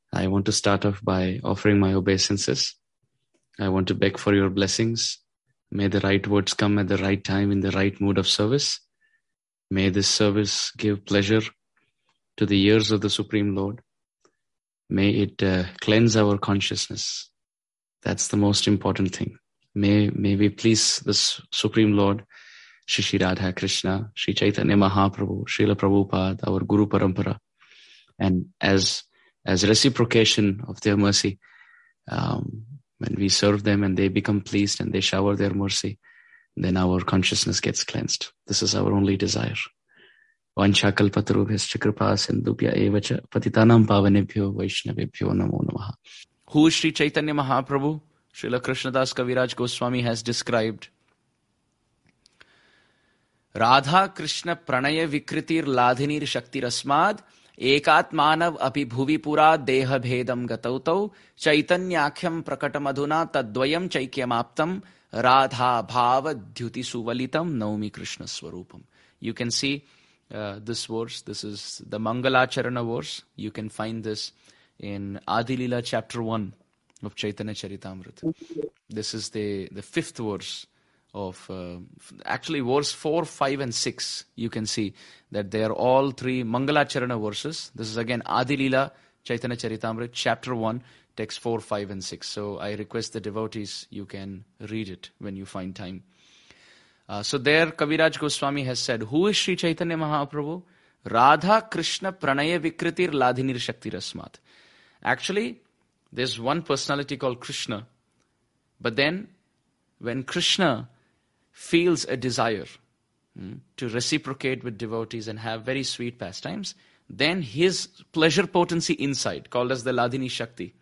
I want to start off by offering my obeisances. I want to beg for your blessings. May the right words come at the right time in the right mood of service. May this service give pleasure to the ears of the Supreme Lord. May it cleanse our consciousness. That's the most important thing. May we please the Supreme Lord, Shri Radha Krishna, Sri Chaitanya Mahaprabhu, Srila Prabhupada, our Guru Parampara. And as reciprocation of their mercy, when we serve them and they become pleased and they shower their mercy, then our consciousness gets cleansed. This is our only desire. Vancha kalpatarubhyascha kripa sindhubhya evacha patitanam pavanebhyo vaishnavebhyo namo namaha. Who Sri Chaitanya Mahaprabhu, Srila Krishnadas Kaviraj Goswami has described. Radha Krishna Pranaya Vikritir Ladhinir Shakti Rasmad Ekat Manav Api Bhuvi Pura Deha Bhedam Gatautau Chaitanyakhyam Prakatamadhuna Tadvayam Chaikyamaptam Radha Bhava Dhyuti Suvalitam Naumi Krishna Swarupam. You can see this verse. This is the Mangalacharana verse. You can find this in Adi Lila chapter 1 of Chaitanya Charitamrita. This is the fifth verse of, actually verse 4, 5 and 6. You can see that they are all three Mangalacharana verses. This is again Adi Lila Chaitanya Charitamrita chapter 1, text 4, 5 and 6. So I request the devotees, you can read it when you find time. So there Kaviraj Goswami has said, who is Sri Chaitanya Mahaprabhu? Radha Krishna Pranaya Vikritir Ladhinir Shakti Rasmat. Actually, there's one personality called Krishna. But then, when Krishna feels a desire to reciprocate with devotees and have very sweet pastimes, then his pleasure potency inside, called as the Ladhini Shakti,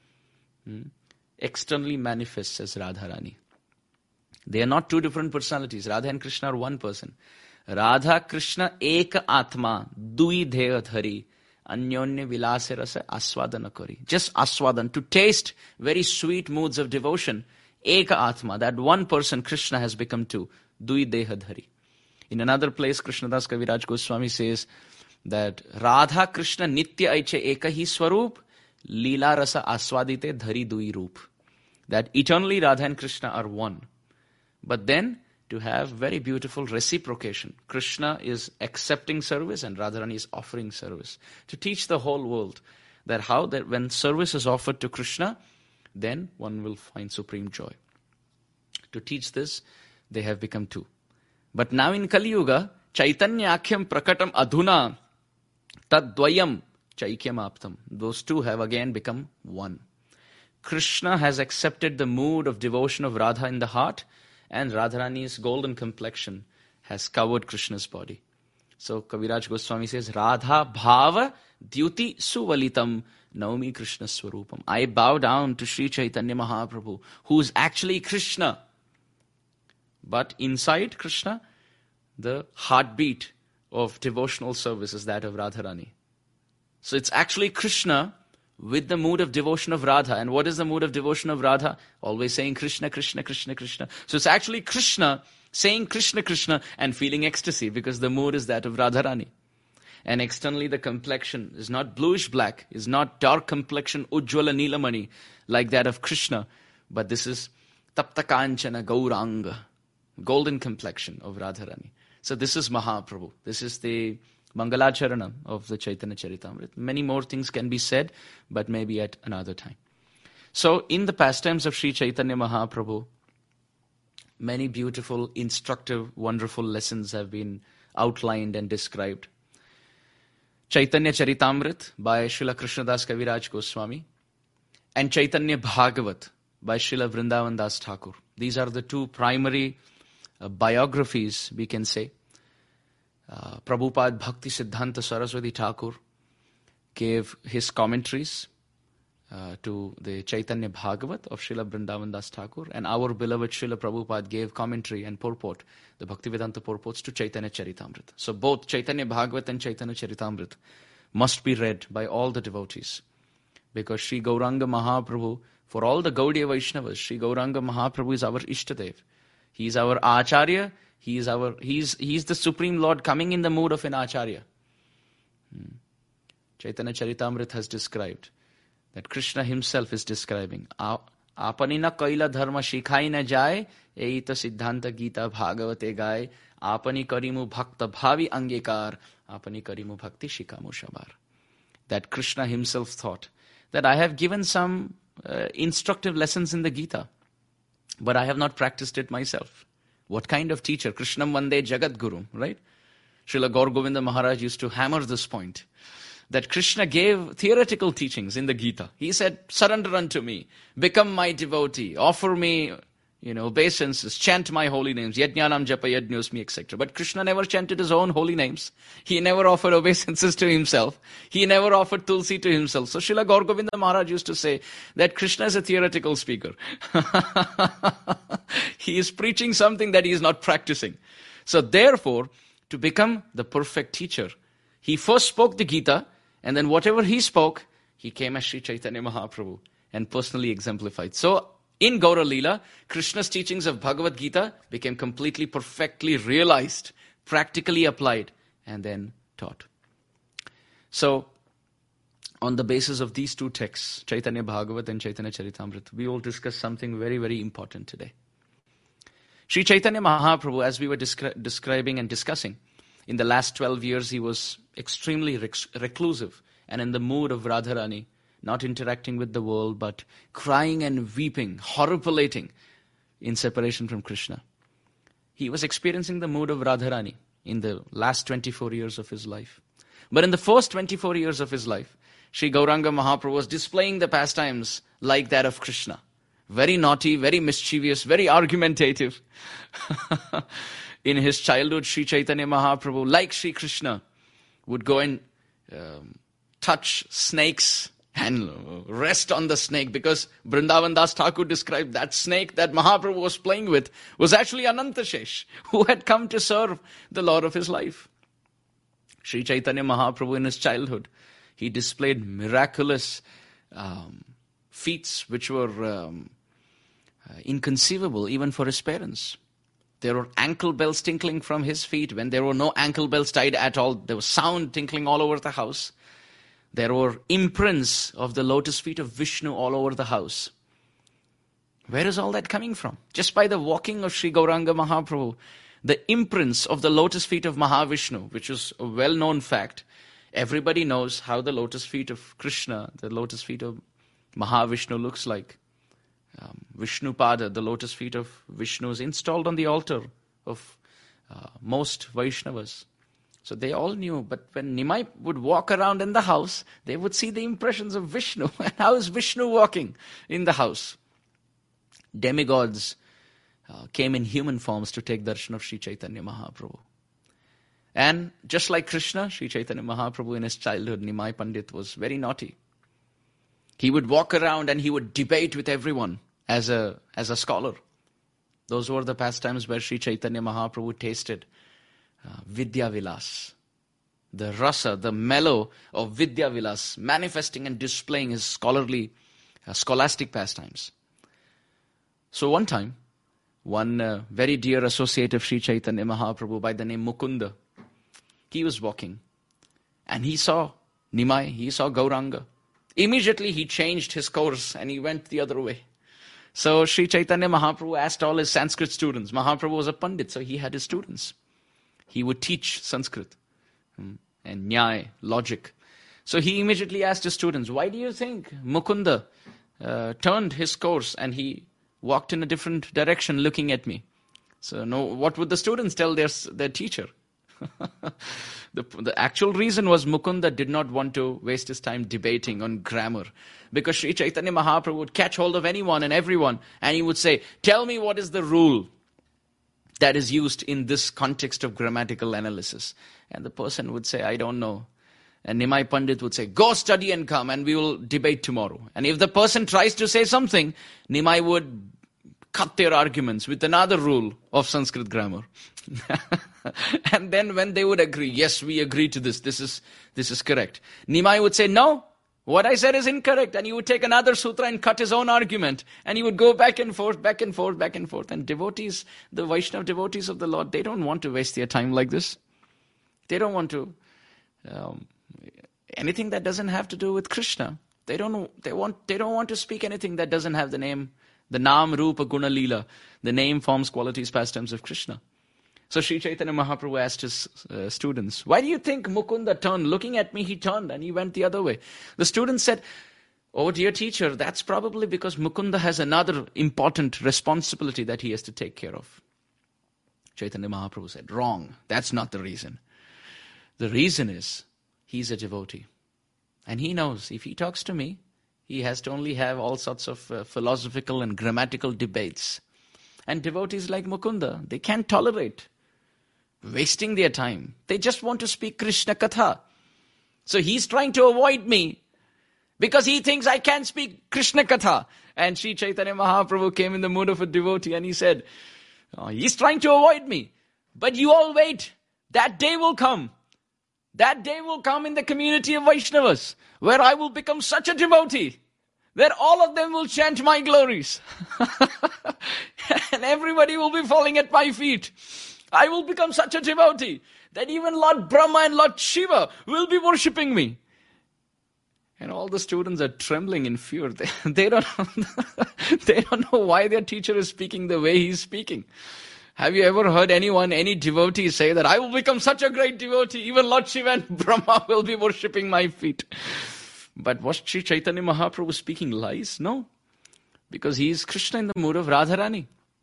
externally manifests as Radharani. They are not two different personalities. Radha and Krishna are one person. Radha Krishna Eka Atma Dui Dheya Dhari Anyonya Vilase Rasa Aswadana Kari. Just Aswadan, to taste very sweet moods of devotion. Eka Atma, that one person Krishna has become two. Dui Deha Dhari. In another place, Krishnadas Kaviraj Goswami says that Radha Krishna Nitya Aiche Eka Hi Swarup Leela Rasa Aswadite Dhari Dui Roop. That eternally Radha and Krishna are one. But then, to have very beautiful reciprocation. Krishna is accepting service and Radharani is offering service. To teach the whole world that how that when service is offered to Krishna, then one will find supreme joy. To teach this, they have become two. But now in Kali Yuga, Chaitanyakhyam Prakatam Adhuna Tadvayam Chaikyamaptam. Those two have again become one. Krishna has accepted the mood of devotion of Radha in the heart, and Radharani's golden complexion has covered Krishna's body. So Kaviraj Goswami says, Radha Bhava Dhyuti Suvalitam Naumi Krishna Swarupam. I bow down to Sri Chaitanya Mahaprabhu, who is actually Krishna. But inside Krishna, the heartbeat of devotional service is that of Radharani. So it's actually Krishna with the mood of devotion of Radha. And what is the mood of devotion of Radha? Always saying Krishna, Krishna, Krishna, Krishna. So it's actually Krishna saying Krishna, Krishna and feeling ecstasy because the mood is that of Radharani. And externally the complexion is not bluish black, is not dark complexion Ujjwala Nilamani like that of Krishna. But this is Tapta Kanchana Gauranga, golden complexion of Radharani. So this is Mahaprabhu. This is the Mangalacharana of the Chaitanya Charitamrita. Many more things can be said, but maybe at another time. So in the pastimes of Sri Chaitanya Mahaprabhu, many beautiful, instructive, wonderful lessons have been outlined and described. Chaitanya Charitamrita by Srila Krishnadas Kaviraj Goswami and Chaitanya Bhagavat by Srila Vrindavan Das Thakur. These are the two primary biographies, we can say. Prabhupada Bhakti Siddhanta Saraswati Thakur gave his commentaries to the Chaitanya Bhagavat of Srila Vrindavan Das Thakur, and our beloved Srila Prabhupada gave commentary and purport, the Bhaktivedanta purports to Chaitanya Charitamrita. So both Chaitanya Bhagavat and Chaitanya Charitamrita must be read by all the devotees, because Sri Gauranga Mahaprabhu, for all the Gaudiya Vaishnavas, Sri Gauranga Mahaprabhu is our Ishtadev. He is our Acharya. He is the Supreme Lord coming in the mood of an Acharya. Chaitanya Charitamrita has described that Krishna himself is describing. Apani na kaila dharma shikhai na jai, eita siddhanta gita bhagavate gai, apani karimu bhakta bhavi angekar, apani karimu bhakti shikamu shabar. That Krishna himself thought that I have given some instructive lessons in the Gita, but I have not practiced it myself. What kind of teacher? Krishnam Vande Jagat Guru, right? Srila Gaur Govinda Maharaj used to hammer this point, that Krishna gave theoretical teachings in the Gita. He said, surrender unto me, become my devotee, offer me, obeisances, chant my holy names, yajnanam japa yajñosmi, etc. But Krishna never chanted his own holy names. He never offered obeisances to himself. He never offered tulsi to himself. So Srila Gaur Govinda Maharaj used to say that Krishna is a theoretical speaker. He is preaching something that he is not practicing. So therefore, to become the perfect teacher, he first spoke the Gita, and then whatever he spoke, he came as Sri Chaitanya Mahaprabhu and personally exemplified. So in Gaura Leela, Krishna's teachings of Bhagavad Gita became completely, perfectly realized, practically applied, and then taught. So, on the basis of these two texts, Chaitanya Bhagavat and Chaitanya Charitamrita, we will discuss something very, very important today. Sri Chaitanya Mahaprabhu, as we were describing and discussing, in the last 12 years he was extremely reclusive and in the mood of Radharani, not interacting with the world, but crying and weeping, horripilating in separation from Krishna. He was experiencing the mood of Radharani in the last 24 years of his life. But in the first 24 years of his life, Sri Gauranga Mahaprabhu was displaying the pastimes like that of Krishna. Very naughty, very mischievous, very argumentative. In his childhood, Sri Chaitanya Mahaprabhu, like Sri Krishna, would go and touch snakes and rest on the snake, because Vrindavan Das Thakur described that snake that Mahaprabhu was playing with was actually Anantashesh, who had come to serve the Lord of his life. Sri Chaitanya Mahaprabhu in his childhood, he displayed miraculous feats which were inconceivable even for his parents. There were ankle bells tinkling from his feet when there were no ankle bells tied at all. There was sound tinkling all over the house. There were imprints of the lotus feet of Vishnu all over the house. Where is all that coming from? Just by the walking of Sri Gauranga Mahaprabhu, the imprints of the lotus feet of Mahavishnu, which is a well-known fact. Everybody knows how the lotus feet of Krishna, the lotus feet of Mahavishnu looks like. Vishnupada, the lotus feet of Vishnu, is installed on the altar of most Vaishnavas. So they all knew, but when Nimai would walk around in the house, they would see the impressions of Vishnu. And how is Vishnu walking in the house? Demigods came in human forms to take darshan of Sri Chaitanya Mahaprabhu. And just like Krishna, Sri Chaitanya Mahaprabhu in his childhood, Nimai Pandit was very naughty. He would walk around and he would debate with everyone as a scholar. Those were the pastimes where Sri Chaitanya Mahaprabhu tasted Vidya Vilas, the rasa, the mellow of Vidya Vilas, manifesting and displaying his scholastic pastimes. So one time, one very dear associate of Sri Chaitanya Mahaprabhu by the name Mukunda, he was walking and he saw Nimai, he saw Gauranga. Immediately he changed his course and he went the other way. So Sri Chaitanya Mahaprabhu asked all his Sanskrit students. Mahaprabhu was a Pandit, so he had his students. He would teach Sanskrit and Nyaya, logic. So he immediately asked his students, why do you think Mukunda turned his course and he walked in a different direction looking at me? So no, what would the students tell their teacher? The actual reason was Mukunda did not want to waste his time debating on grammar, because Sri Chaitanya Mahaprabhu would catch hold of anyone and everyone and he would say, tell me what is the rule that is used in this context of grammatical analysis. And the person would say, I don't know. And Nimai Pandit would say, go study and come and we will debate tomorrow. And if the person tries to say something, Nimai would cut their arguments with another rule of Sanskrit grammar. And then when they would agree, yes, we agree to this, this is correct, Nimai would say, no, what I said is incorrect. And he would take another sutra and cut his own argument. And he would go back and forth, back and forth, back and forth. And devotees, the Vaishnava devotees of the Lord, they don't want to waste their time like this. They don't want to, anything that doesn't have to do with Krishna, They don't want to speak anything that doesn't have the name, the Nam, Rupa, Guna, Leela, the name, forms, qualities, pastimes of Krishna. So Sri Chaitanya Mahaprabhu asked his students, why do you think Mukunda turned? Looking at me, he turned and he went the other way. The students said, oh dear teacher, that's probably because Mukunda has another important responsibility that he has to take care of. Chaitanya Mahaprabhu said, wrong, that's not the reason. The reason is, he's a devotee. And he knows if he talks to me, he has to only have all sorts of philosophical and grammatical debates. And devotees like Mukunda, they can't tolerate wasting their time. They just want to speak Krishna Katha. So he's trying to avoid me because he thinks I can't speak Krishna Katha. And Sri Chaitanya Mahaprabhu came in the mood of a devotee and he said, oh, he's trying to avoid me. But you all wait. That day will come. That day will come in the community of Vaishnavas where I will become such a devotee that all of them will chant my glories. And everybody will be falling at my feet. I will become such a devotee that even Lord Brahma and Lord Shiva will be worshipping me. And all the students are trembling in fear. They don't know why their teacher is speaking the way he's speaking. Have you ever heard any devotee say that I will become such a great devotee, even Lord Shiva and Brahma will be worshipping my feet? But was Sri Chaitanya Mahaprabhu speaking lies? No. Because he is Krishna in the mood of Radharani.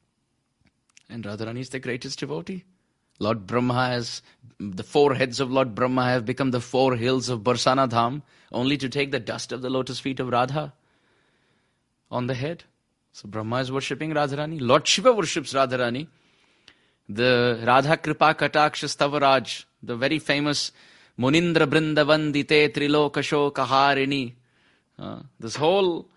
And Radharani is the greatest devotee. Lord Brahma has, the four heads of Lord Brahma have become the four hills of Barsana Dham, only to take the dust of the lotus feet of Radha on the head. So Brahma is worshipping Radharani. Lord Shiva worships Radharani. The Radha Kripa Kataksha Stavaraj, the very famous Munindra Brindavandite Triloka Shoka Harini. This whole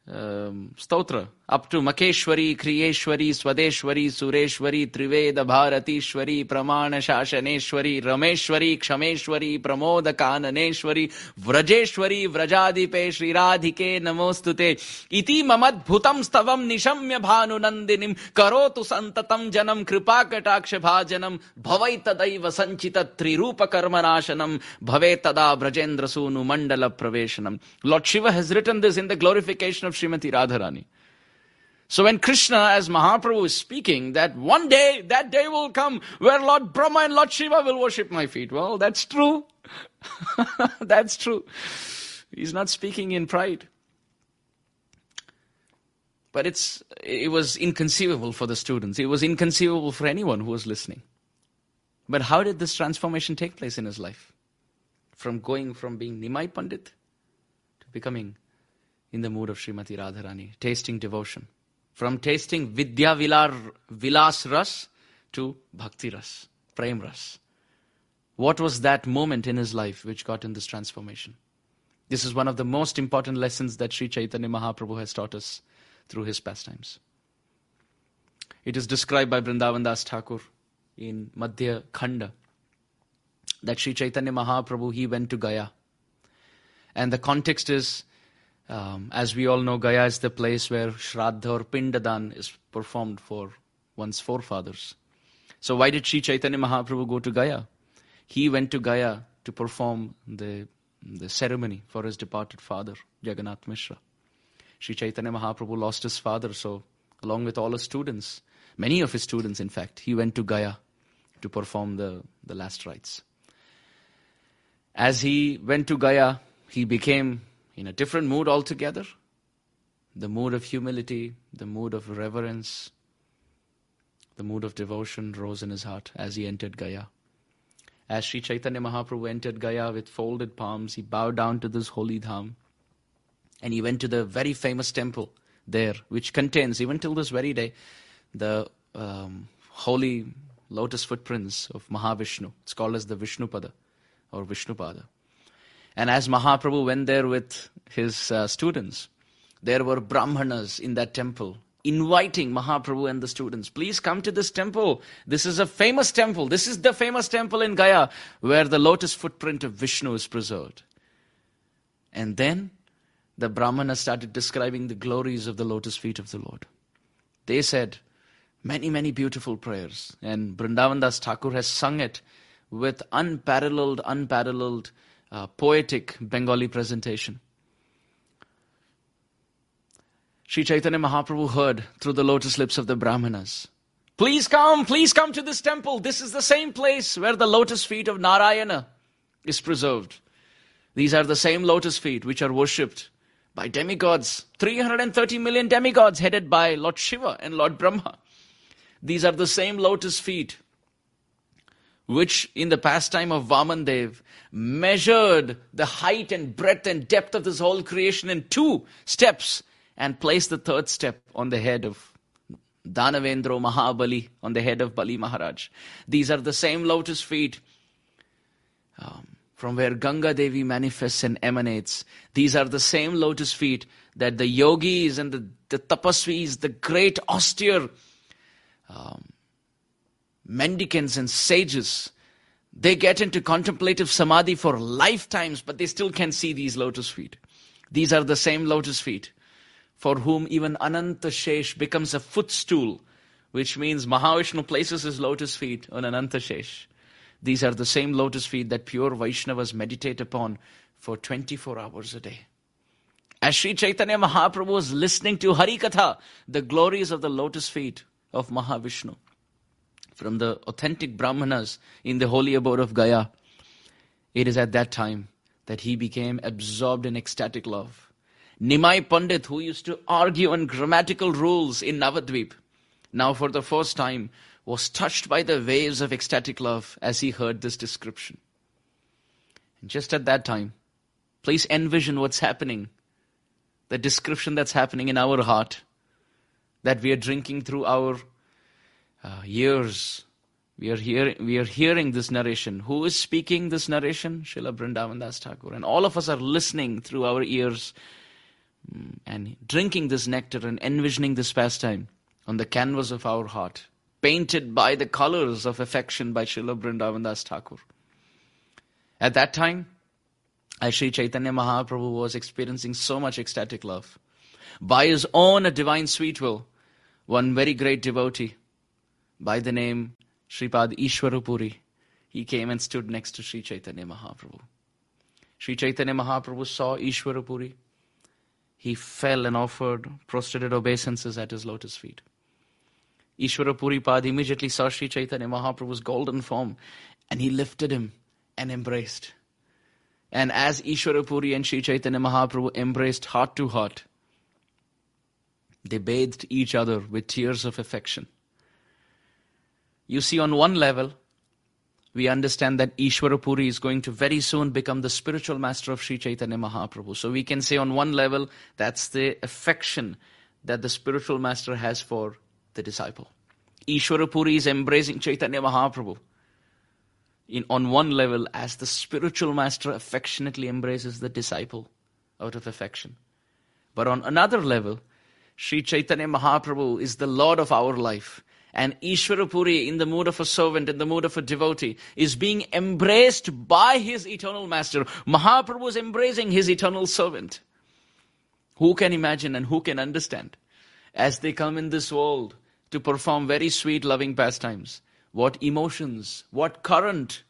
stotra up to Makeshwari, Kriyeshwari, Swadeshwari, Sureshwari, Triveda Bharatishwari, Pramana Shashaneshwari, Rameshwari, Kshameshwari, Pramoda Kananeshwari, Vrajeshwari, Vrajadipe, Shri Radhike, Namostute, Iti Mamad Bhutam Stavam Nishamya Bhanu Nandinim, Karotu Santatam Janam, Kripakataksha Bhajanam, Bhavaitadaiva Sanchita Trirupa Karmanashanam, Bhavetada Brajendra Sunu Mandala Praveshanam. Lord Shiva has written this in the glorification of Srimati Radharani. So when Krishna as Mahaprabhu is speaking that one day, that day will come where Lord Brahma and Lord Shiva will worship my feet. Well, that's true. That's true. He's not speaking in pride. But it was inconceivable for the students. It was inconceivable for anyone who was listening. But how did this transformation take place in his life? From going from being Nimai Pandit to becoming in the mood of Srimati Radharani, tasting devotion. From tasting Vidya Vilas Ras to Bhakti Ras, Prem Ras. What was that moment in his life which got in this transformation? This is one of the most important lessons that Sri Chaitanya Mahaprabhu has taught us through his pastimes. It is described by Vrindavan Das Thakur in Madhya Khanda that Sri Chaitanya Mahaprabhu, he went to Gaya. And the context is, as we all know, Gaya is the place where Shraddha or Pindadan is performed for one's forefathers. So why did Sri Chaitanya Mahaprabhu go to Gaya? He went to Gaya to perform the ceremony for his departed father, Jagannath Mishra. Sri Chaitanya Mahaprabhu lost his father, so along with all his students, many of his students in fact, he went to Gaya to perform the last rites. As he went to Gaya, he became in a different mood altogether. The mood of humility, the mood of reverence, the mood of devotion rose in his heart as he entered Gaya. As Sri Chaitanya Mahaprabhu entered Gaya with folded palms, he bowed down to this holy dham. And he went to the very famous temple there, which contains, even till this very day, the holy lotus footprints of Mahavishnu. It's called as the Vishnupada or Vishnupada. And as Mahaprabhu went there with his students, there were Brahmanas in that temple inviting Mahaprabhu and the students, please come to this temple. This is a famous temple. This is the famous temple in Gaya where the lotus footprint of Vishnu is preserved. And then the Brahmanas started describing the glories of the lotus feet of the Lord. They said many, many beautiful prayers. And Vrindavan Das Thakur has sung it with unparalleled poetic Bengali presentation. Sri Chaitanya Mahaprabhu heard through the lotus lips of the Brahmanas, please come to this temple. This is the same place where the lotus feet of Narayana is preserved. These are the same lotus feet which are worshipped by demigods, 330 million demigods headed by Lord Shiva and Lord Brahma. These are the same lotus feet which in the pastime of Vamandev measured the height and breadth and depth of this whole creation in 2 steps and placed the 3rd step on the head of Danavendra Mahabali, on the head of Bali Maharaj. These are the same lotus feet from where Ganga Devi manifests and emanates. These are the same lotus feet that the yogis and the tapasvis, the great austere mendicants and sages, they get into contemplative samadhi for lifetimes, but they still can see these lotus feet. These are the same lotus feet for whom even Ananta Shesh becomes a footstool, which means Mahavishnu places his lotus feet on Ananta Shesh. These are the same lotus feet that pure Vaishnavas meditate upon for 24 hours a day. As Sri Chaitanya Mahaprabhu was listening to Harikatha, the glories of the lotus feet of Mahavishnu, from the authentic Brahmanas in the holy abode of Gaya, it is at that time that he became absorbed in ecstatic love. Nimai Pandit, who used to argue on grammatical rules in Navadvip, now for the first time was touched by the waves of ecstatic love as he heard this description. And just at that time, please envision what's happening, the description that's happening in our heart, that we are drinking through our ears. We are hearing this narration. Who is speaking this narration? Srila Vrindavan Das Thakur. And all of us are listening through our ears and drinking this nectar and envisioning this pastime on the canvas of our heart, painted by the colors of affection by Srila Vrindavan Das Thakur. At that time, as Sri Chaitanya Mahaprabhu was experiencing so much ecstatic love, by his own divine sweet will, one very great devotee by the name Sripad Ishwarapuri, he came and stood next to Sri Chaitanya Mahaprabhu. Sri Chaitanya Mahaprabhu saw Ishwarapuri. He fell and offered prostrated obeisances at his lotus feet. Ishwarapuri Pad immediately saw Sri Chaitanya Mahaprabhu's golden form and he lifted him and embraced. And as Ishwarapuri and Sri Chaitanya Mahaprabhu embraced heart to heart, they bathed each other with tears of affection. You see, on one level, we understand that Ishwarapuri is going to very soon become the spiritual master of Sri Chaitanya Mahaprabhu. So we can say on one level, that's the affection that the spiritual master has for the disciple. Ishwarapuri is embracing Chaitanya Mahaprabhu on one level as the spiritual master affectionately embraces the disciple out of affection. But on another level, Sri Chaitanya Mahaprabhu is the Lord of our life. And Ishwarapuri, in the mood of a servant, in the mood of a devotee, is being embraced by his eternal master. Mahaprabhu is embracing his eternal servant. Who can imagine and who can understand, as they come in this world to perform very sweet, loving pastimes, what emotions, what current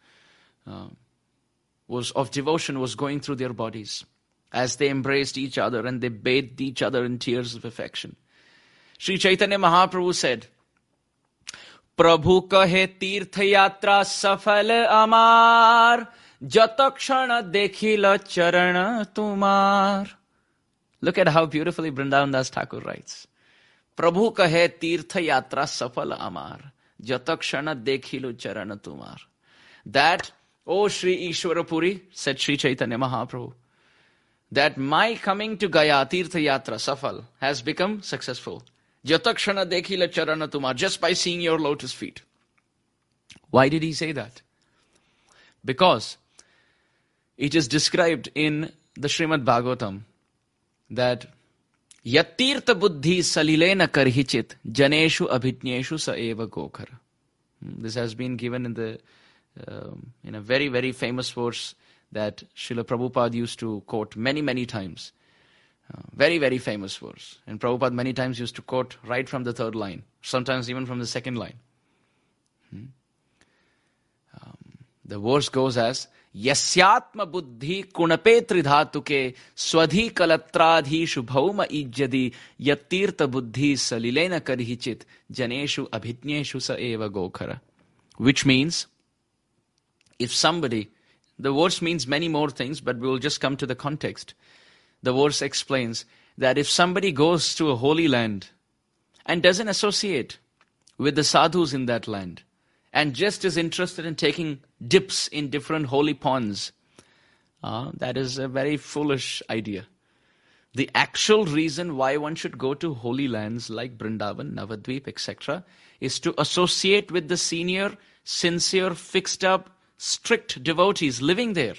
of devotion was going through their bodies as they embraced each other and they bathed each other in tears of affection. Sri Chaitanya Mahaprabhu said, Prabhu kahe tirth yatra safal amar, jata kshana dekhila charana tumar. Look at how beautifully Vrindavan Das Thakur writes. Prabhu kahe tirth yatra safal amar, jata kshana dekhilo charana tumar. That, O Sri Ishwarapuri, said Sri Chaitanya Mahaprabhu, that my coming to Gaya, Tirtha Yatra, Safal, has become successful. Jatakshana dekhila charana tumar, just by seeing your lotus feet. Why did he say that? Because it is described in the Srimad Bhagavatam that Yatirtha buddhi salilena karhichit janeshu abhitnyeshu sa eva gokhar. This has been given in a very, very famous verse that Srila Prabhupada used to quote many, many times. Very, very famous verse. And Prabhupada many times used to quote right from the third line, sometimes even from the second line. The verse goes as, Yasyatma buddhi kunape tridhatuke swadhi kalatradhishu bhauma ijyadi yattirtha buddhi salilena karhichit janeshu abhitnyeshu sa eva gokhara. Which means, if somebody, the verse means many more things, but we will just come to the context. The verse explains that if somebody goes to a holy land and doesn't associate with the sadhus in that land, and just is interested in taking dips in different holy ponds, that is a very foolish idea. The actual reason why one should go to holy lands like Vrindavan, Navadvip, etc., is to associate with the senior, sincere, fixed up, strict devotees living there.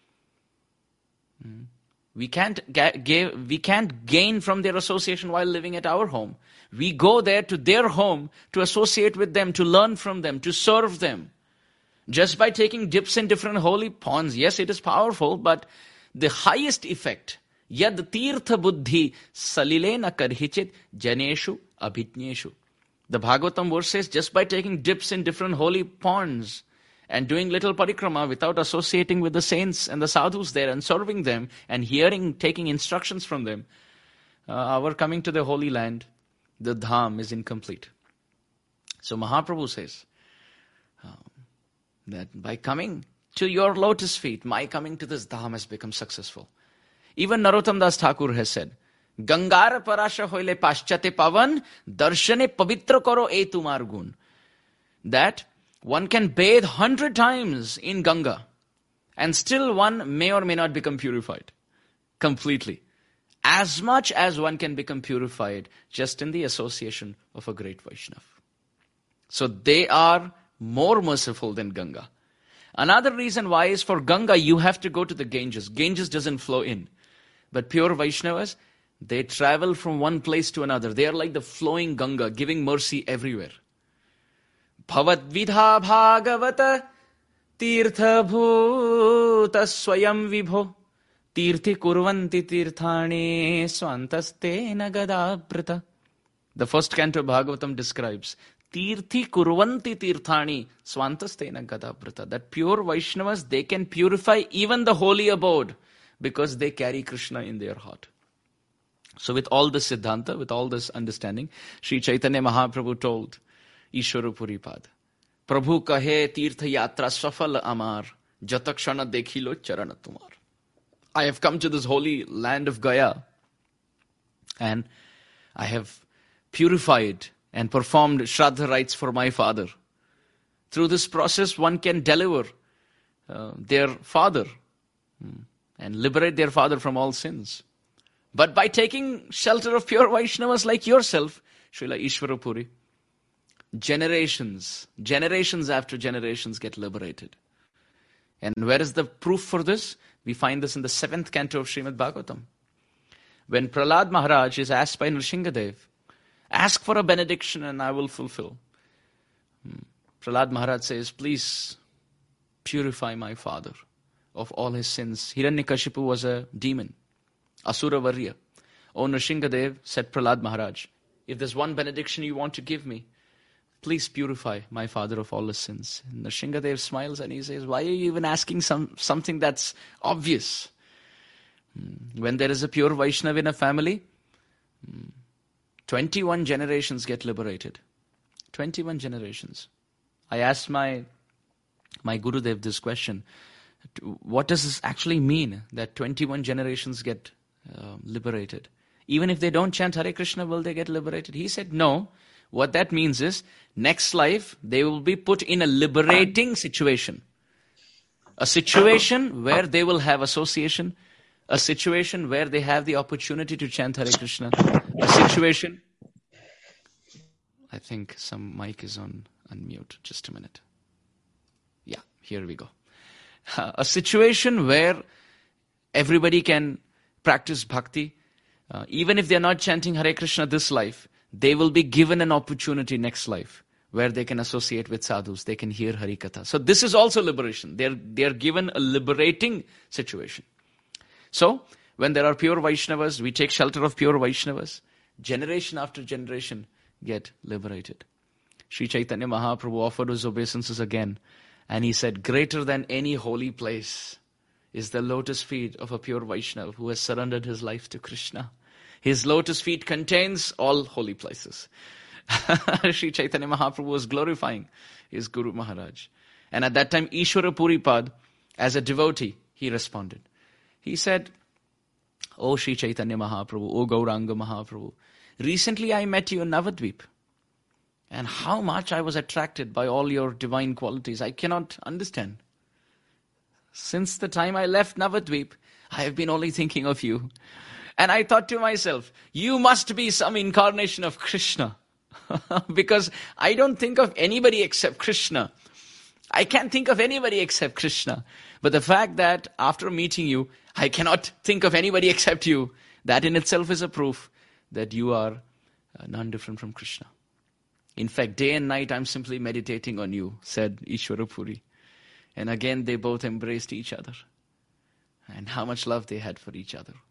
We can't gain from their association while living at our home. We go there to their home to associate with them, to learn from them, to serve them. Just by taking dips in different holy ponds, yes, it is powerful, but the highest effect, yad tirtha buddhi salilena karhichit janeshu abhitnyeshu. The Bhagavatam verse says, just by taking dips in different holy ponds and doing little parikrama without associating with the saints and the sadhus there and serving them and hearing, taking instructions from them, our coming to the holy land, the dham, is incomplete. So Mahaprabhu says that by coming to your lotus feet, my coming to this dham has become successful. Even Narottam Das Thakur has said, Gangar parasha hoile paschate pavan, darshane pavitra karo e tumar gun. That one can bathe 100 times in Ganga and still one may or may not become purified completely. As much as one can become purified just in the association of a great Vaishnava. So they are more merciful than Ganga. Another reason why is, for Ganga you have to go to the Ganges. Ganges doesn't flow in. But pure Vaishnavas, they travel from one place to another. They are like the flowing Ganga, giving mercy everywhere. Bhavat vidha bhagavata tirtha bhuta swayam vibho tirthi kurvanti tirthane swantaste nagadabrata. The first canto of Bhagavatam describes tirthi kurvanti tirthani swantaste nagadabrata. That pure Vaishnavas, they can purify even the holy abode because they carry Krishna in their heart. So with all this Siddhanta, with all this understanding, Sri Chaitanya Mahaprabhu told Ishwara Puri Pad, Prabhu kahe tirtha yatra safal amar, jatakshana dekhilo charana tumar. I have come to this holy land of Gaya and I have purified and performed Shraddha rites for my father. Through this process, one can deliver their father and liberate their father from all sins. But by taking shelter of pure Vaishnavas like yourself, Srila Ishwara Puri, generations after generations get liberated. And where is the proof for this? We find this in the 7th canto of Srimad Bhagavatam. When Prahlad Maharaj is asked by Nrsingadev, ask for a benediction and I will fulfill. Prahlad Maharaj says, please purify my father of all his sins. Hiranyakashipu was a demon, Asura Varya. O Nrsingadev, said Prahlad Maharaj, if there's one benediction you want to give me, please purify my father of all his sins. And Nrsingadev smiles and he says, why are you even asking something that's obvious? When there is a pure Vaishnava in a family, 21 generations get liberated. 21 generations. I asked my Gurudev this question. What does this actually mean, that 21 generations get liberated? Even if they don't chant Hare Krishna, will they get liberated? He said, no. What that means is, next life, they will be put in a liberating situation. A situation where they will have association. A situation where they have the opportunity to chant Hare Krishna. A situation... I think some mic is on unmute. Just a minute. Yeah, here we go. A situation where everybody can practice bhakti. Even if they're not chanting Hare Krishna this life, they will be given an opportunity next life where they can associate with sadhus, they can hear Harikatha. So this is also liberation. They are given a liberating situation. So when there are pure Vaishnavas, we take shelter of pure Vaishnavas. Generation after generation get liberated. Sri Chaitanya Mahaprabhu offered his obeisances again And he said, greater than any holy place is the lotus feet of a pure Vaishnava who has surrendered his life to Krishna. His lotus feet contains all holy places. Sri Chaitanya Mahaprabhu was glorifying his Guru Maharaj. And at that time, Ishwara Puripad, as a devotee, he responded. He said, "O Sri Chaitanya Mahaprabhu, O Gauranga Mahaprabhu, recently I met you in Navadvip. And how much I was attracted by all your divine qualities, I cannot understand. Since the time I left Navadvip, I have been only thinking of you. And I thought to myself, you must be some incarnation of Krishna. Because I don't think of anybody except Krishna. I can't think of anybody except Krishna. But the fact that after meeting you, I cannot think of anybody except you, that in itself is a proof that you are none different from Krishna. In fact, day and night I'm simply meditating on you," said Ishwara Puri. And again they both embraced each other. And how much love they had for each other.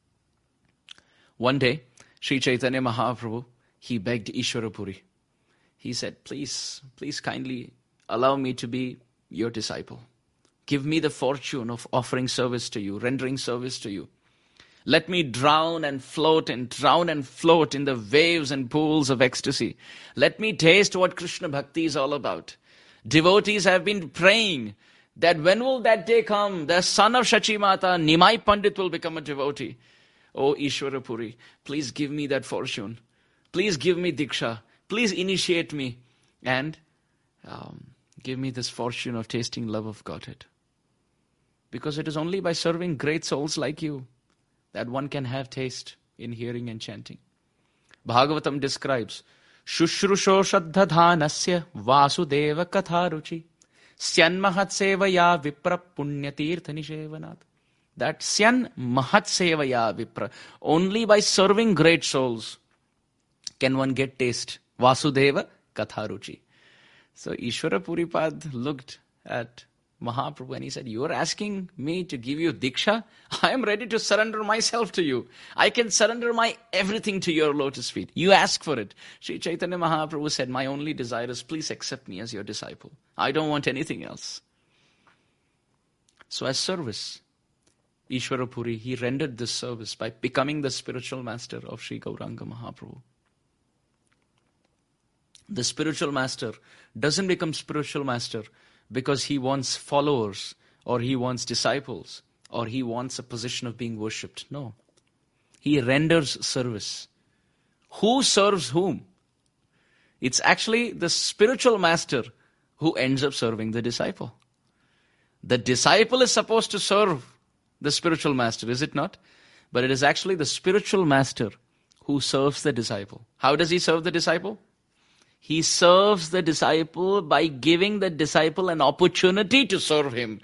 One day, Sri Chaitanya Mahaprabhu, he begged Ishwara Puri. He said, please kindly allow me to be your disciple. Give me the fortune of offering service to you, rendering service to you. Let me drown and float in the waves and pools of ecstasy. Let me taste what Krishna Bhakti is all about. Devotees have been praying that when will that day come, the son of Shachi Mata, Nimai Pandit, will become a devotee. Oh Ishwara Puri, please give me that fortune. Please give me Diksha. Please initiate me. And give me this fortune of tasting love of Godhead. Because it is only by serving great souls like you that one can have taste in hearing and chanting. Bhagavatam describes, Shushrusho Shraddhadhanasya Vasudeva Katharuchi Syan Mahat Sevaya Vipra Punyatirtha Nishevanat. That Syan Mahat Sevaya Vipra. Only by serving great souls can one get taste. Vasudeva Katharuchi. So Ishwara Puripad looked at Mahaprabhu and he said, you are asking me to give you Diksha? I am ready to surrender myself to you. I can surrender my everything to your lotus feet. You ask for it. Sri Chaitanya Mahaprabhu said, my only desire is please accept me as your disciple. I don't want anything else. So as service, Ishwara Puri, he rendered this service by becoming the spiritual master of Sri Gauranga Mahaprabhu. The spiritual master doesn't become spiritual master because he wants followers or he wants disciples or he wants a position of being worshipped. No. He renders service. Who serves whom? It's actually the spiritual master who ends up serving the disciple. The disciple is supposed to serve the spiritual master, is it not? But it is actually the spiritual master who serves the disciple. How does he serve the disciple? He serves the disciple by giving the disciple an opportunity to serve him.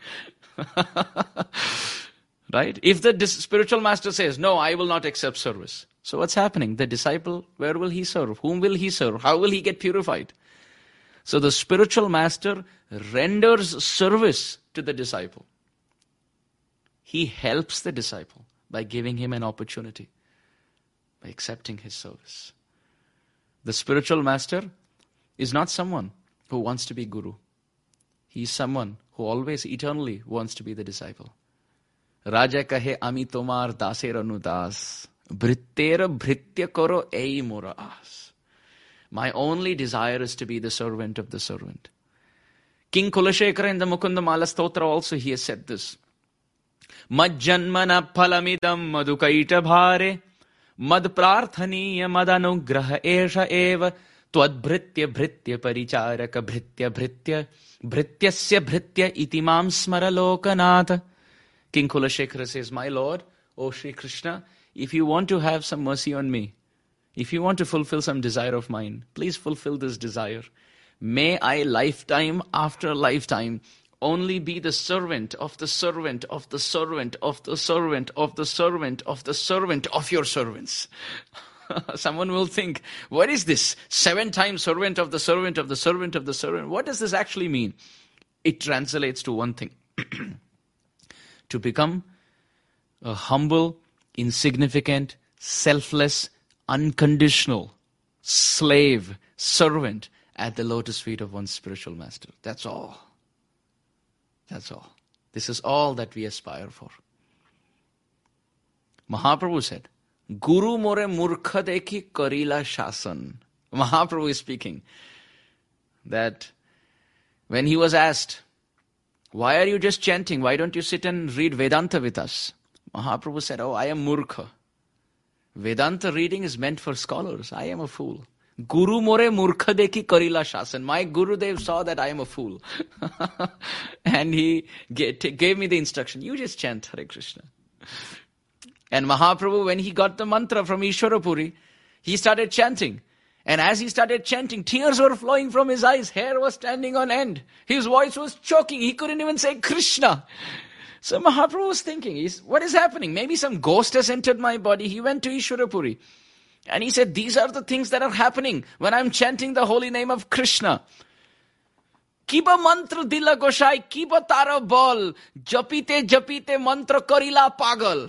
Right? If the spiritual master says, no, I will not accept service. So what's happening? The disciple, where will he serve? Whom will he serve? How will he get purified? So the spiritual master renders service to the disciple. He helps the disciple by giving him an opportunity, by accepting his service. The spiritual master is not someone who wants to be guru. He is someone who always eternally wants to be the disciple. Raja kahe ami tomar daser anudas, brittera britya koro ei moras. My only desire is to be the servant of the servant. King Kulashekara in the Mukunda Mala Stotra also he has said this. Majjanmana phalamidam madukaita bhare mad prarthaniya madanugraha esha eva Tvad bhritya bhritya paricharaka bhritya bhritya bhrityasya bhritya itimam smara lokanatha. King Kulashekara says, my Lord, O Sri Krishna, if you want to have some mercy on me, if you want to fulfill some desire of mine, please fulfill this desire. May I lifetime after lifetime only be the servant of the servant of the servant of the servant of the servant of the servant of your servants. Someone will think, what is this? 7 times servant of the servant of the servant of the servant. What does this actually mean? It translates to one thing. To become a humble, insignificant, selfless, unconditional slave, servant at the lotus feet of one's spiritual master. That's all. That's all. This is all that we aspire for. Mahaprabhu said, Guru more murkha dekhi karila shasan. Mahaprabhu is speaking that when he was asked, why are you just chanting? Why don't you sit and read Vedanta with us? Mahaprabhu said, oh, I am murkha. Vedanta reading is meant for scholars. I am a fool. Guru more murkha dekhi karila shasan. My Gurudev saw that I am a fool. And he gave me the instruction, you just chant Hare Krishna. And Mahaprabhu, when he got the mantra from Ishwarapuri, he started chanting. And as he started chanting, tears were flowing from his eyes. Hair was standing on end. His voice was choking. He couldn't even say Krishna. So Mahaprabhu was thinking, what is happening? Maybe some ghost has entered my body. He went to Ishwarapuri. And he said, these are the things that are happening when I'm chanting the holy name of Krishna. Kiba mantra dila goshai, kiba tara bol, japite japite mantra karila pagal.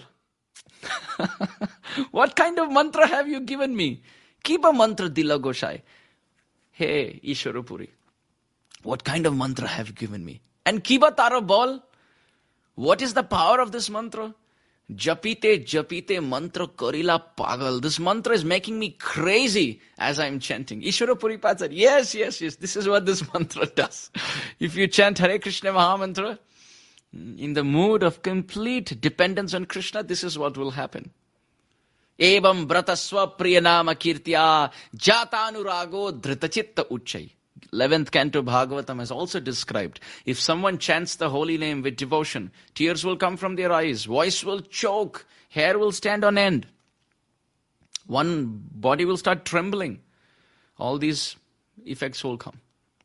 What kind of mantra have you given me? Kiba mantra dila goshai. Hey, Ishwarapuri, what kind of mantra have you given me? And kiba tara bol, what is the power of this mantra? Japite japite mantra karila pagal. This mantra is making me crazy as I'm chanting. Ishwarapuri Pad said, yes, this is what this mantra does. If you chant Hare Krishna Mahamantra, in the mood of complete dependence on Krishna, this is what will happen. Evam bratasva priyanama kirtya jatanurago dritachitta uchai. 11th canto Bhagavatam has also described, if someone chants the holy name with devotion, tears will come from their eyes, voice will choke, hair will stand on end, one body will start trembling. All these effects will come.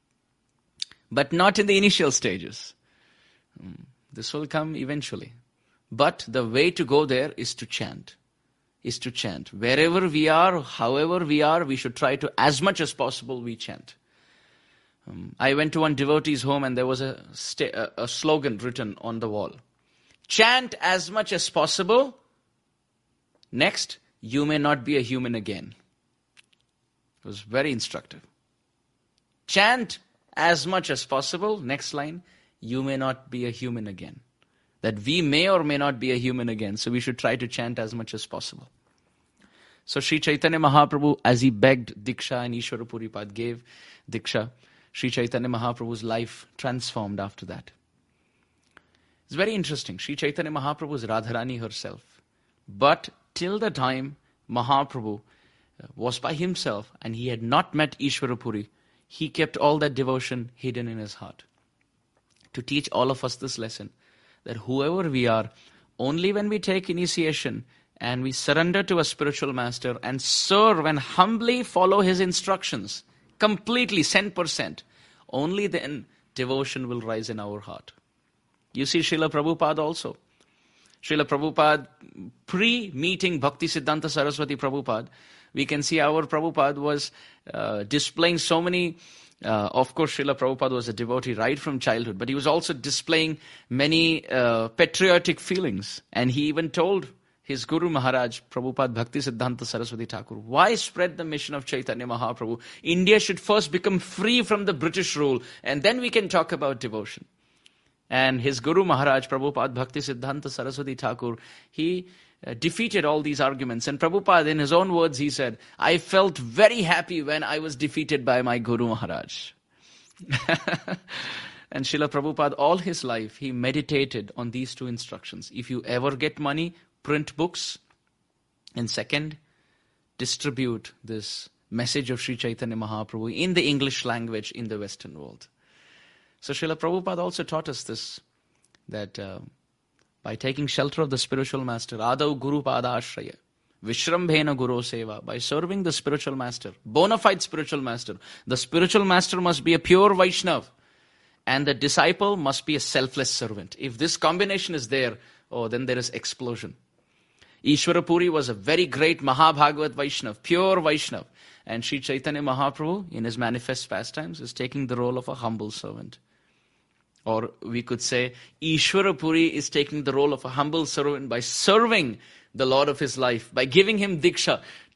But not in the initial stages. This will come eventually. But the way to go there is to chant. Wherever we are, however we are, we should try to, as much as possible, we chant. I went to one devotee's home and there was a slogan written on the wall. Chant as much as possible. Next, you may not be a human again. It was very instructive. Chant as much as possible. Next line, you may not be a human again. That we may or may not be a human again. So we should try to chant as much as possible. So Sri Chaitanya Mahaprabhu, as he begged Diksha and Ishwarapuri Pad gave Diksha, Sri Chaitanya Mahaprabhu's life transformed after that. It's very interesting. Sri Chaitanya Mahaprabhu was Radharani herself. But till the time Mahaprabhu was by himself and he had not met Ishwarapuri, he kept all that devotion hidden in his heart. To teach all of us this lesson, that whoever we are, only when we take initiation and we surrender to a spiritual master and serve and humbly follow his instructions, completely, 100%, only then devotion will rise in our heart. You see Srila Prabhupada also. Srila Prabhupada, pre-meeting Bhakti Siddhanta Saraswati Prabhupada, we can see our Prabhupada was displaying so many. Of course, Srila Prabhupada was a devotee right from childhood, but he was also displaying many patriotic feelings. And he even told his Guru Maharaj, Prabhupada Bhakti Siddhanta Saraswati Thakur, why spread the mission of Chaitanya Mahaprabhu? India should first become free from the British rule, and then we can talk about devotion. And his Guru Maharaj, Prabhupada Bhakti Siddhanta Saraswati Thakur, he defeated all these arguments. And Prabhupada, in his own words, he said, I felt very happy when I was defeated by my Guru Maharaj. And Srila Prabhupada, all his life, he meditated on these two instructions. If you ever get money, print books. And second, distribute this message of Sri Chaitanya Mahaprabhu in the English language in the Western world. So Srila Prabhupada also taught us this, that by taking shelter of the spiritual master, Adau Guru Pada Ashraya, Vishrambhena Guru Seva, by serving the spiritual master, bona fide spiritual master, the spiritual master must be a pure Vaishnav, and the disciple must be a selfless servant. If this combination is there, then there is explosion. Ishwarapuri was a very great Mahabhagavat Vaishnav, pure Vaishnav. And Sri Chaitanya Mahaprabhu, in his manifest pastimes, is taking the role of a humble servant. Or we could say, Ishwarapuri is taking the role of a humble servant by serving the Lord of his life, by giving him Diksha,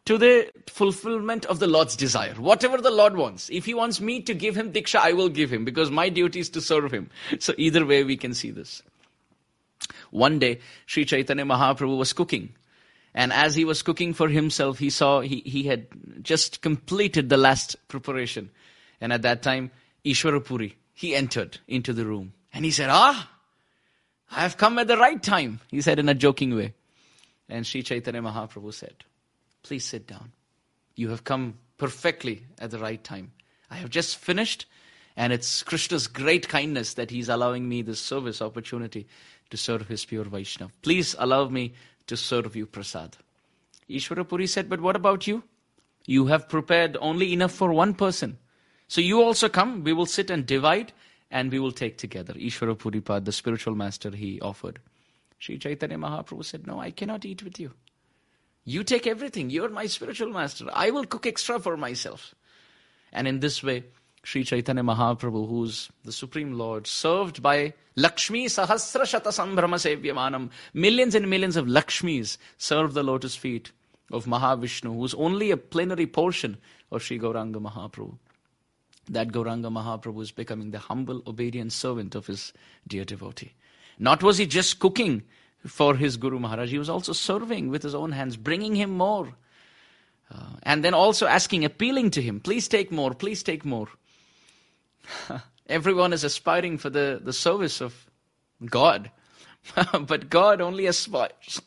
to the fulfillment of the Lord's desire. Whatever the Lord wants. If He wants me to give Him Diksha, I will give Him, because my duty is to serve Him. So either way we can see this. One day, Sri Chaitanya Mahaprabhu was cooking. And as he was cooking for himself, he saw he had just completed the last preparation. And at that time, Ishwarapuri, he entered into the room. And he said, I have come at the right time, he said in a joking way. And Sri Chaitanya Mahaprabhu said, please sit down. You have come perfectly at the right time. I have just finished, and it's Krishna's great kindness that he's allowing me this service opportunity to serve his pure Vaishnava. Please allow me to serve you prasad. Ishwarapuri said, but what about you? You have prepared only enough for one person. So you also come, we will sit and divide, and we will take together. Ishwarapuri Pad, the spiritual master, he offered. Sri Chaitanya Mahaprabhu said, no, I cannot eat with you. You take everything. You're my spiritual master. I will cook extra for myself. And in this way, Sri Chaitanya Mahaprabhu, who's the Supreme Lord, served by Lakshmi Sahasra Shata Sambhrama Sevyamanam. Millions and millions of Lakshmis serve the lotus feet of Mahavishnu, who's only a plenary portion of Sri Gauranga Mahaprabhu. That Gauranga Mahaprabhu is becoming the humble, obedient servant of his dear devotee. Not was he just cooking for his Guru Maharaj, he was also serving with his own hands, bringing him more. And then also asking, appealing to him, please take more, please take more. Everyone is aspiring for the service of God. But God only aspires.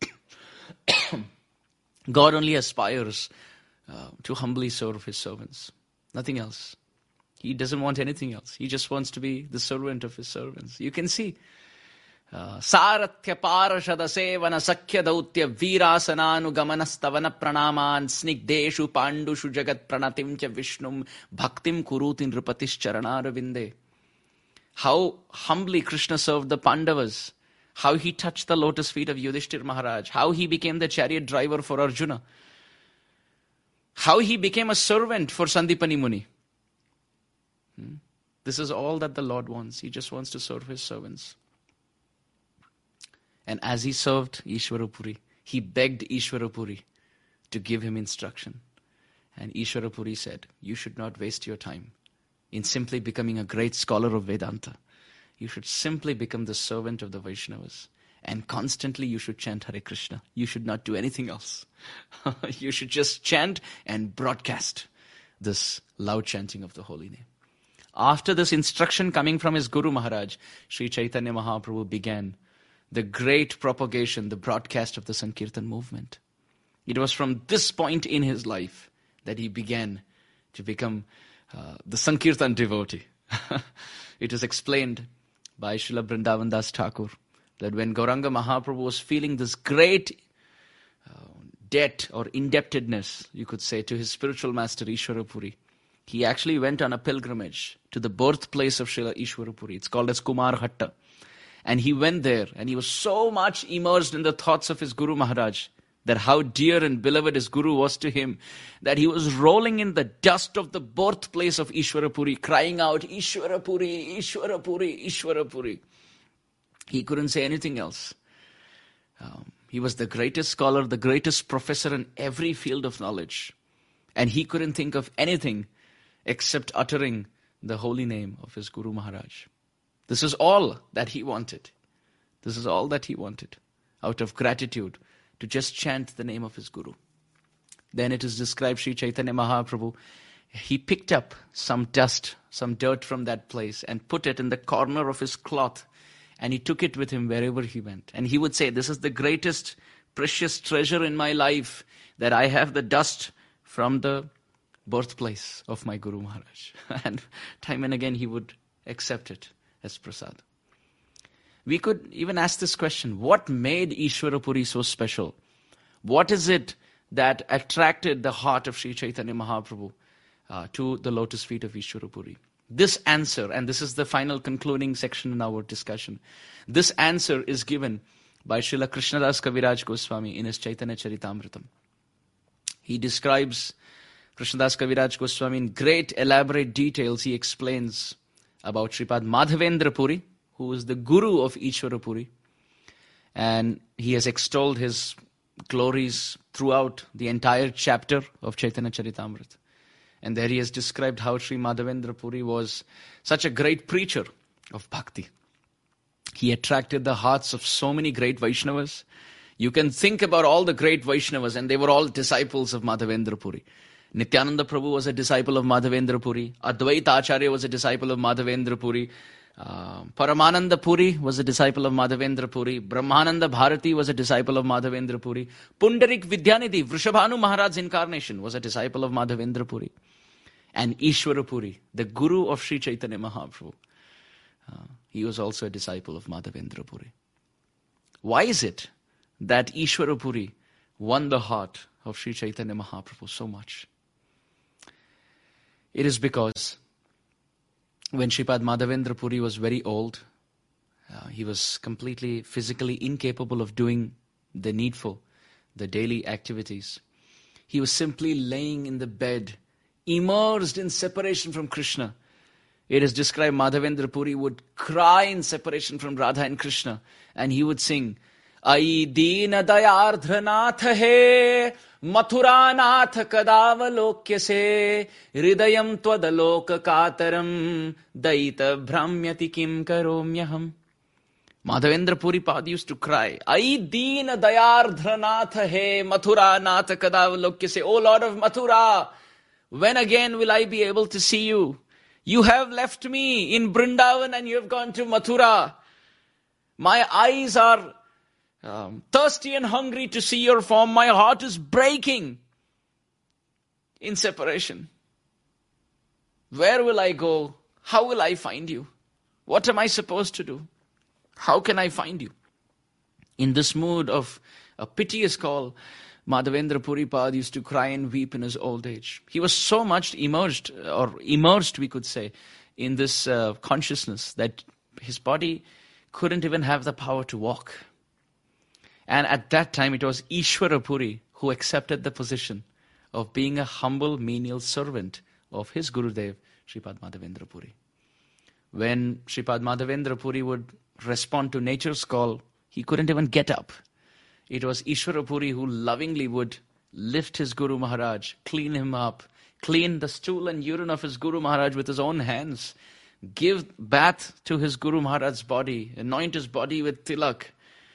God only aspires to humbly serve his servants. Nothing else. He doesn't want anything else. He just wants to be the servant of his servants. You can see. Saratya parashada sevana sakya dautya virasananu gamanastavana pranaman snigdeshu pandushu jagat pranatim cha vishnum bhaktim kurutin rupatis charanaravinde. How humbly Krishna served the Pandavas. How he touched the lotus feet of Yudhishthir Maharaj. How he became the chariot driver for Arjuna. How he became a servant for Sandipani Muni. This is all that the Lord wants. He just wants to serve his servants. And as he served Ishwarapuri, he begged Ishwarapuri to give him instruction. And Ishwarapuri said, you should not waste your time in simply becoming a great scholar of Vedanta. You should simply become the servant of the Vaishnavas. And constantly you should chant Hare Krishna. You should not do anything else. You should just chant and broadcast this loud chanting of the holy name. After this instruction coming from his Guru Maharaj, Sri Chaitanya Mahaprabhu began the great propagation, the broadcast of the Sankirtan movement. It was from this point in his life that he began to become the Sankirtan devotee. It is explained by Srila Vrindavan Das Thakur that when Gauranga Mahaprabhu was feeling this great debt or indebtedness, you could say, to his spiritual master Ishwarapuri, he actually went on a pilgrimage to the birthplace of Srila Ishwarapuri. It's called as Kumar Hatta. And he went there and he was so much immersed in the thoughts of his Guru Maharaj, that how dear and beloved his Guru was to him, that he was rolling in the dust of the birthplace of Ishwarapuri, crying out, Ishwarapuri, Ishwarapuri, Ishwarapuri. He couldn't say anything else. He was the greatest scholar, the greatest professor in every field of knowledge. And he couldn't think of anything except uttering the holy name of his Guru Maharaj. This is all that he wanted. This is all that he wanted, out of gratitude, to just chant the name of his Guru. Then it is described, Sri Chaitanya Mahaprabhu, he picked up some dust, some dirt from that place and put it in the corner of his cloth, and he took it with him wherever he went. And he would say, this is the greatest precious treasure in my life, that I have the dust from the birthplace of my Guru Maharaj. And time and again he would accept it as prasad. We could even ask this question, what made Ishwarapuri so special? What is it that attracted the heart of Sri Chaitanya Mahaprabhu to the lotus feet of Ishwarapuri? This answer, and this is the final concluding section in our discussion, this answer is given by Srila Krishnadas Kaviraj Goswami in his Chaitanya Charitamritam. He describes Krishnadas Kaviraj Goswami in great elaborate details. He explains about Sripad Madhavendra Puri, who is the guru of Ishwarapuri. And he has extolled his glories throughout the entire chapter of Chaitanya Charitamrita. And there he has described how Sri Madhavendra Puri was such a great preacher of bhakti. He attracted the hearts of so many great Vaishnavas. You can think about all the great Vaishnavas, and they were all disciples of Madhavendra Puri. Nityananda Prabhu was a disciple of Madhavendra Puri. Advaita Acharya was a disciple of Madhavendra Puri. Paramananda Puri was a disciple of Madhavendra Puri. Brahmananda Bharati was a disciple of Madhavendra Puri. Pundarik Vidyanidhi, Vrishabhanu Maharaj's incarnation, was a disciple of Madhavendra Puri. And Ishwara Puri, the guru of Sri Chaitanya Mahaprabhu, he was also a disciple of Madhavendra Puri. Why is it that Ishwara Puri won the heart of Sri Chaitanya Mahaprabhu so much? It is because when Sripad Madhavendra Puri was very old, he was completely physically incapable of doing the needful, the daily activities. He was simply laying in the bed, immersed in separation from Krishna. It is described Madhavendra Puri would cry in separation from Radha and Krishna, and he would sing, Ai Deena Dayardhanath He Mathuranath Kadavalokya Se Hridayam Twadaloka Kataram Daita Bhramyati Kim Karomyaham. Madhavendra Puri Pad used to cry, Ai Deena Dayardhanath He Mathuranath Kadavalokya Se. O Lord of Mathura, when again will I be able to see you? You have left me in Vrindavan and you have gone to Mathura. My eyes are thirsty and hungry to see your form. My heart is breaking in separation. Where will I go? How will I find you? What am I supposed to do? How can I find you? In this mood of a piteous call, Madhavendra Puri Pad used to cry and weep in his old age. He was so much immersed, we could say, in this consciousness that his body couldn't even have the power to walk. And at that time, it was Ishwara Puri who accepted the position of being a humble, menial servant of his Gurudev, Sripad Madhavendra Puri. When Sripad Madhavendra Puri would respond to nature's call, he couldn't even get up. It was Ishwara Puri who lovingly would lift his Guru Maharaj, clean him up, clean the stool and urine of his Guru Maharaj with his own hands, give bath to his Guru Maharaj's body, anoint his body with tilak,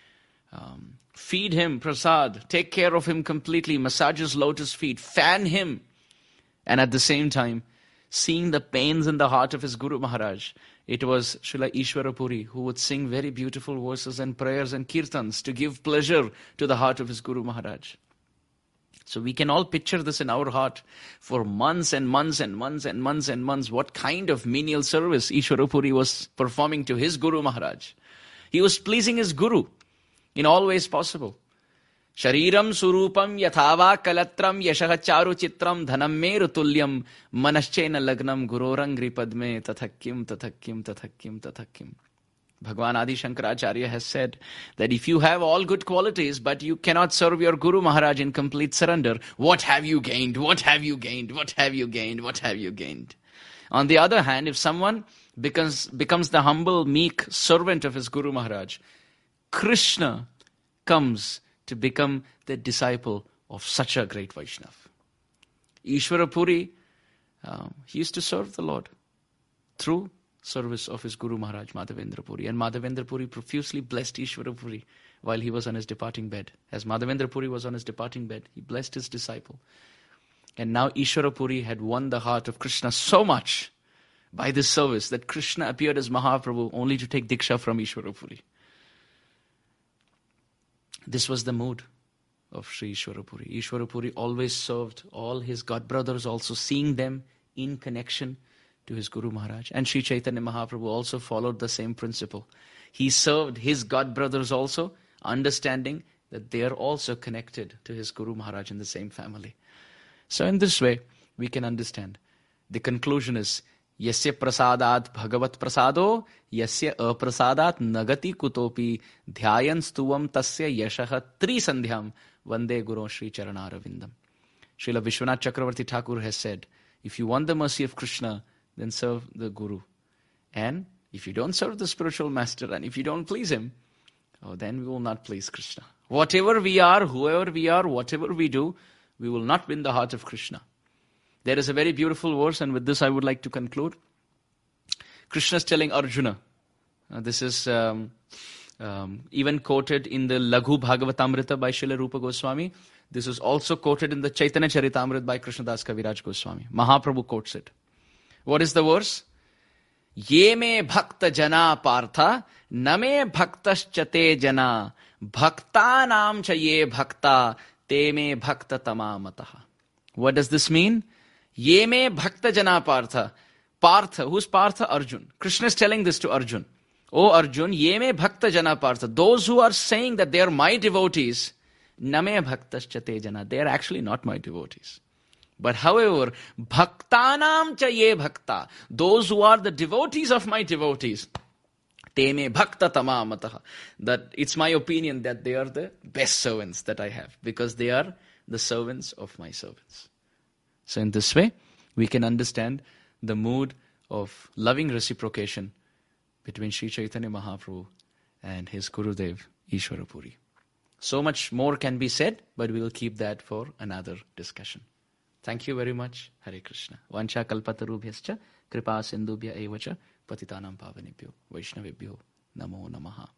feed him prasad, take care of him completely, massage his lotus feet, fan him. And at the same time, seeing the pains in the heart of his Guru Maharaj, it was Srila Ishwara Puri who would sing very beautiful verses and prayers and kirtans to give pleasure to the heart of his Guru Maharaj. So we can all picture this in our heart for months and months and months and months and months, what kind of menial service Ishwara Puri was performing to his Guru Maharaj. He was pleasing his Guru in all ways possible. Shariram surupam yathava kalatram yashaha charu chitram dhanam me rutulyam manaschena lagnam gurorangri padme tathakim tathakim tathakim tathakim. Bhagwan Adi Shankaracharya has said that if you have all good qualities but you cannot serve your Guru Maharaj in complete surrender, what have you gained? What have you gained? What have you gained? What have you gained? On the other hand, if someone becomes the humble, meek servant of his Guru Maharaj, Krishna comes to become the disciple of such a great Vaishnav. Ishwara Puri, he used to serve the Lord through service of his Guru Maharaj, Madhavendra Puri. And Madhavendra Puri profusely blessed Ishwara Puri while he was on his departing bed. As Madhavendra Puri was on his departing bed, he blessed his disciple. And now Ishwara Puri had won the heart of Krishna so much by this service that Krishna appeared as Mahaprabhu only to take Diksha from Ishwara Puri. This was the mood of Sri Ishwara Puri. Ishwara Puri always served all his god brothers, also seeing them in connection to his Guru Maharaj. And Sri Chaitanya Mahaprabhu also followed the same principle. He served his god brothers also, understanding that they are also connected to his Guru Maharaj in the same family. So in this way, we can understand. The conclusion is, Yasya prasadat bhagavat prasado, yasya aprasadat nagati kutopi, dhyayan stuvam tasya yashaha trisandhyam, vande guru Sri Charanaravindam. Srila Vishwanath Chakravarti Thakur has said, if you want the mercy of Krishna, then serve the Guru. And if you don't serve the spiritual master, and if you don't please him, then we will not please Krishna. Whatever we are, whoever we are, whatever we do, we will not win the heart of Krishna. There is a very beautiful verse, and with this I would like to conclude. Krishna is telling Arjuna, this is even quoted in the Laghu Bhagavatamrita by Srila Rupa Goswami. This is also quoted in the Chaitanya Charitamrita by Krishnadas Kaviraj Goswami. Mahaprabhu quotes it. What is the verse? Ye me bhakta jana partha, name bhaktascha te jana, bhaktanam cha ye bhakta, te me bhakta tamamataha. What does this mean? Ye me bhakta jana partha. Partha, who's Partha? Arjun. Krishna is telling this to Arjun. Oh Arjun, ye me bhakta jana partha. Those who are saying that they are my devotees, name bhaktascha te jana. They are actually not my devotees. But however, bhaktanam cha ye bhakta, those who are the devotees of my devotees, te me bhakta tamamataha. That it's my opinion that they are the best servants that I have, because they are the servants of my servants. So in this way, we can understand the mood of loving reciprocation between Sri Chaitanya Mahaprabhu and his Gurudev Ishwara Puri. So much more can be said, but we will keep that for another discussion. Thank you very much. Hare Krishna. Vancha kalpatarubhyascha kripa sindubhya evacha patitanam pavanebhyo vaishnavebhyo namo namaha.